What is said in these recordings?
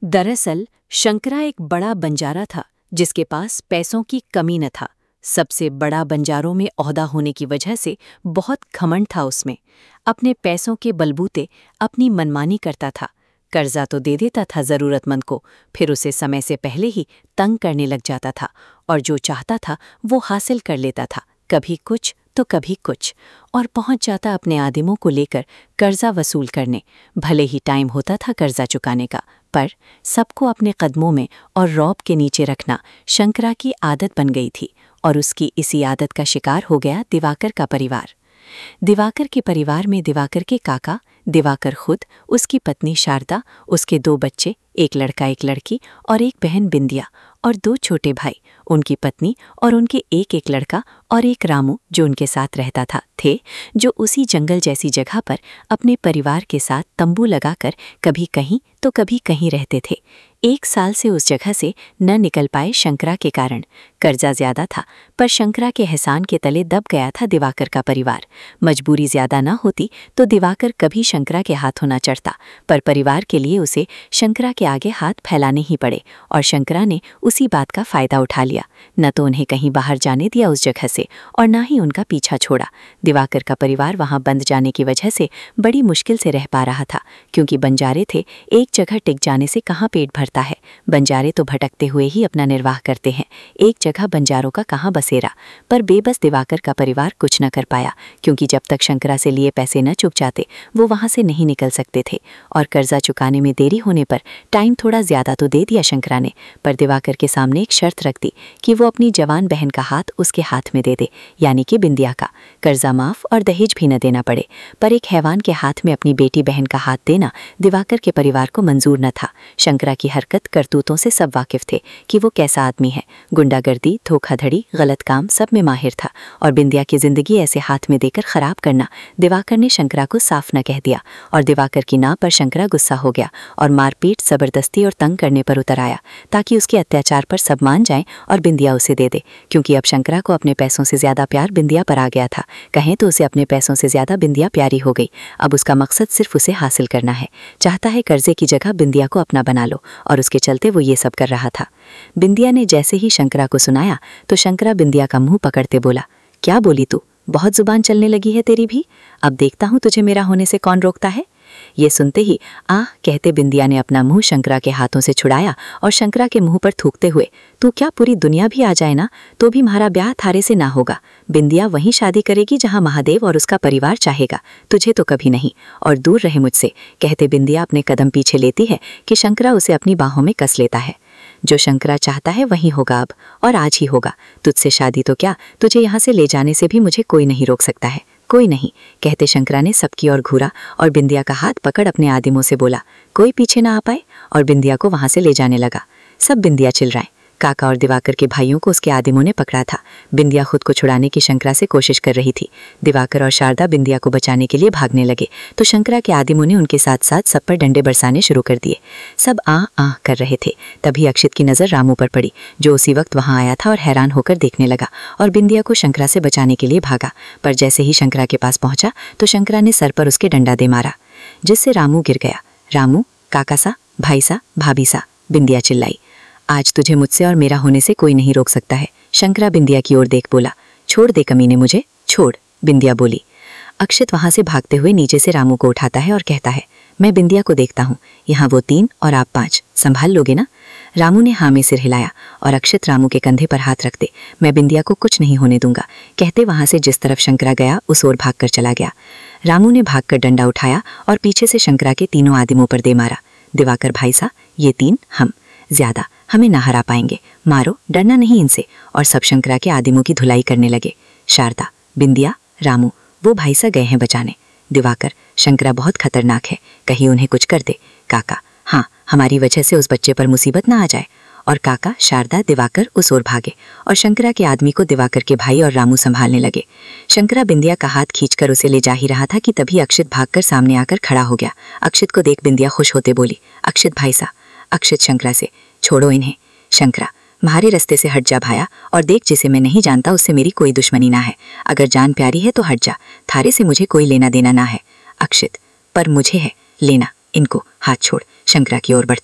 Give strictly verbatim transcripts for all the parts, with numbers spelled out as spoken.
दरअसल शंकरा एक बड़ा बंजारा था जिसके पास पैसों की कमी न था। सबसे बड़ा बंजारों में ओहदा होने की वजह से बहुत घमंड था उसमें। अपने पैसों के बलबूते अपनी मनमानी करता था। कर्जा तो दे देता था जरूरतमंद को, फिर उसे समय से पहले ही तंग करने लग जाता था और जो चाहता था वो हासिल कर लेता था, कभी कुछ तो कभी कुछ, और पहुंच जाता अपने आदिमों को लेकर कर्जा वसूल करने। भले ही टाइम होता था कर्जा चुकाने का, पर सबको अपने कदमों में और रौब के नीचे रखना शंकरा की आदत बन गई थी और उसकी इसी आदत का शिकार हो गया दिवाकर का परिवार। दिवाकर के परिवार में दिवाकर के काका, दिवाकर खुद, उसकी पत्नी शारदा, उसके दो बच्चे, एक लड़का एक लड़की और एक बहन बिंदिया, और दो छोटे भाई, उनकी पत्नी और उनके एक एक लड़का और एक रामू जो उनके साथ रहता था, थे जो उसी जंगल जैसी जगह पर अपने परिवार के साथ तंबू लगाकर कभी कहीं तो कभी कहीं रहते थे। एक साल से उस जगह से न निकल पाए शंकरा के कारण। कर्जा ज्यादा था, पर शंकरा के एहसान के तले दब गया था दिवाकर का परिवार। मजबूरी ज्यादा न होती तो दिवाकर कभी शंकरा के हाथों न चढ़ता, पर परिवार के लिए उसे शंकरा के आगे हाथ फैलाने ही पड़े और शंकरा ने उसी बात का फायदा उठा लिया। न तो उन्हें कहीं बाहर जाने दिया उस जगह से और न ही उनका पीछा छोड़ा। दिवाकर का परिवार वहां बंद जाने की वजह से बड़ी मुश्किल से रह पा रहा था, क्योंकि बंजारे थे, एक जगह टिक जाने से कहाँ पेट भरता है। बंजारे तो भटकते हुए ही अपना निर्वाह करते हैं, एक जगह बंजारों का कहाँ बसेरा। पर बेबस दिवाकर का परिवार कुछ न कर पाया, क्योंकि जब तक शंकरा से लिए पैसे न चुक जाते वो वहां से नहीं निकल सकते थे। और कर्जा चुकाने में देरी होने पर टाइम थोड़ा ज्यादा तो दे दिया शंकरा ने, पर दिवाकर के सामने एक शर्त रख दी कि वो अपनी जवान बहन का हाथ उसके हाथ में दे दे, यानी कि बिंदिया का। कर्जा माफ और दहेज भी न देना पड़े, पर एक हैवान के हाथ में अपनी बेटी बहन का हाथ देना दिवाकर के परिवार को मंजूर न था। शंकरा की हरकत करतूतों से सब वाकिफ थे कि वो कैसा आदमी है। गुंडागर्दी, धोखाधड़ी, गलत काम सब में माहिर था, और बिंदिया की जिंदगी ऐसे हाथ में देकर खराब करना दिवाकर ने शंकरा को साफ न कह दिया। और दिवाकर की ना पर शंकरा गुस्सा हो गया और मारपीट, जबरदस्ती और तंग करने पर उतर आया, ताकि उसके अत्याचार पर सब मान जाएं और बिंदिया उसे दे दे, क्योंकि अब शंकरा को अपने पैसों से ज्यादा प्यार बिंदिया पर आ गया था। कहें तो उसे अपने पैसों से ज्यादा बिंदिया प्यारी हो गई। अब उसका मकसद सिर्फ उसे हासिल करना है। चाहता है कर्जे की जगह बिंदिया को अपना बना लो, और उसके चलते वो ये सब कर रहा था। बिंदिया ने जैसे ही शंकरा को सुनाया तो शंकरा बिंदिया का मुंह पकड़ते बोला, क्या बोली तू? बहुत जुबान चलने लगी है तेरी भी। अब देखता हूं तुझे मेरा होने से कौन रोकता है। ये सुनते ही आह कहते बिंदिया ने अपना मुंह शंकरा के हाथों से छुड़ाया और शंकरा के मुंह पर थूकते हुए, तू क्या पूरी दुनिया भी आ जाए ना तो भी हमारा ब्याह थारे से ना होगा। बिंदिया वहीं शादी करेगी जहां महादेव और उसका परिवार चाहेगा, तुझे तो कभी नहीं, और दूर रहे मुझसे। कहते बिंदिया अपने कदम पीछे लेती है कि शंकरा उसे अपनी बाहों में कस लेता है। जो शंकरा चाहता है वही होगा अब, और आज ही होगा। तुझसे शादी तो क्या, तुझे यहाँ से ले जाने से भी मुझे कोई नहीं रोक सकता है, कोई नहीं। कहते शंकरा ने सबकी ओर घूरा और बिंदिया का हाथ पकड़ अपने आदिमों से बोला, कोई पीछे ना आ पाए, और बिंदिया को वहां से ले जाने लगा। सब बिंदिया चिल्लाए। काका और दिवाकर के भाइयों को उसके आदिमों ने पकड़ा था। बिंदिया खुद को छुड़ाने की शंकरा से कोशिश कर रही थी। दिवाकर और शारदा बिंदिया को बचाने के लिए भागने लगे तो शंकरा के आदिमों ने उनके साथ साथ सब पर डंडे बरसाने शुरू कर दिए। सब आ आ कर रहे थे। तभी अक्षित की नजर रामू पर पड़ी, जो उसी वक्त वहां आया था और हैरान होकर देखने लगा और बिंदिया को शंकरा से बचाने के लिए भागा। पर जैसे ही शंकरा के पास पहुंचा तो शंकरा ने सर पर उसके डंडा दे मारा, जिससे रामू गिर गया। रामू, काका सा, भाई सा, भाभी सा, बिंदिया चिल्लाई। आज तुझे मुझसे और मेरा होने से कोई नहीं रोक सकता है। शंकरा बिंदिया की ओर देख बोला, छोड़ दे कमीने मुझे, छोड़। बिंदिया बोली। अक्षित वहां से भागते हुए नीचे से रामू को उठाता है और कहता है, मैं बिंदिया को देखता हूँ, यहाँ वो तीन और आप पांच, संभाल लोगे ना? रामू ने हाँ में सिर हिलाया और अक्षित रामू के कंधे पर हाथ रखते, मैं बिंदिया को कुछ नहीं होने दूंगा, कहते वहां से जिस तरफ शंकरा गया उस ओर भागकर चला गया। रामू ने भागकर डंडा उठाया और पीछे से शंकरा के तीनों आदिमों पर दे मारा। दिवाकर भाई सा, ये तीन हम, ज्यादा हमें ना हरा पाएंगे, मारो, डरना नहीं इनसे। और सब शंकरा के आदिमों की धुलाई करने लगे। शारदा, बिंदिया, रामू, वो भाई सा गए हैं बचाने। दिवाकर, शंकरा बहुत खतरनाक है, कहीं उन्हें कुछ कर दे। काका, हाँ, हमारी वजह से उस बच्चे पर मुसीबत ना आ जाए। और काका, शारदा, दिवाकर उस ओर भागे और शंकरा के आदमी को दिवाकर के भाई और रामू संभालने लगे। शंकरा बिंदिया का हाथ खींचकर उसे ले जा ही रहा था कि तभी अक्षित भागकर सामने आकर खड़ा हो गया। अक्षित को देख बिंदिया खुश होते बोली, अक्षित भाई सा। अक्षित शंकरा से, छोड़ो इन्हें। शंकरा, तुम्हारे रास्ते से हट जा भाया, और देख जिसे मैं नहीं जानता उससे मेरी कोई दुश्मनी ना है। अगर जान प्यारी है तो हट जा, थारे से मुझे कोई लेना देना ना है। अक्षित, पर मुझे है लेना, इनको हाथ छोड़। शंकरा की ओर बढ़ते,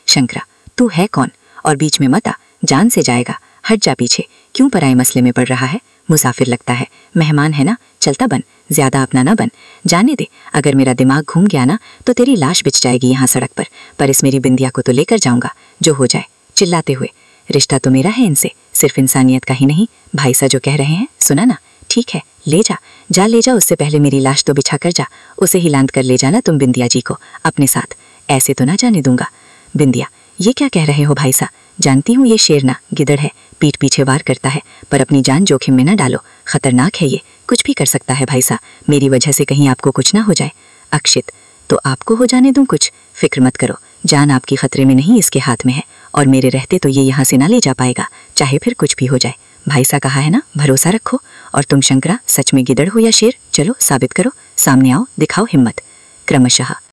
शंकरा, तू है कौन? और बीच में मत आ, जान से जाएगा। हट जा पीछे, क्यों पराए मसले में पड़ रहा है? मुसाफिर लगता है, मेहमान है ना, चलता बन, ज्यादा अपना ना बन। जाने दे, अगर मेरा दिमाग घूम गया ना तो तेरी लाश बिछ जाएगी यहाँ सड़क पर, पर इस मेरी बिंदिया को तो लेकर जाऊंगा, जो हो जाए। चिल्लाते हुए, रिश्ता तो मेरा है इनसे, सिर्फ इंसानियत का ही नहीं। भाई सा जो कह रहे हैं सुना ना, ठीक है ले जा, जा ले जा, उससे पहले मेरी लाश तो बिछा कर जा। उसे ही लांद कर ले जाना तुम बिंदिया जी को अपने साथ, ऐसे तो ना जाने दूंगा। बिंदिया, ये क्या कह रहे हो भाई सा? जानती हूँ ये शेर ना गिदड़ है, पीठ पीछे वार करता है, पर अपनी जान जोखिम में ना डालो, खतरनाक है ये, कुछ भी कर सकता है भाई सा, मेरी वजह से कहीं आपको कुछ ना हो जाए। अक्षित, तो आपको हो जाने दूं कुछ? फिक्र मत करो, जान आपकी खतरे में नहीं इसके हाथ में है, और मेरे रहते तो ये यहाँ से ना ले जा पाएगा, चाहे फिर कुछ भी हो जाए। भाई सा कहा है ना, भरोसा रखो। और तुम शंकरा, सच में गिदड़ हो या शेर? चलो साबित करो, सामने आओ, दिखाओ हिम्मत। क्रमशः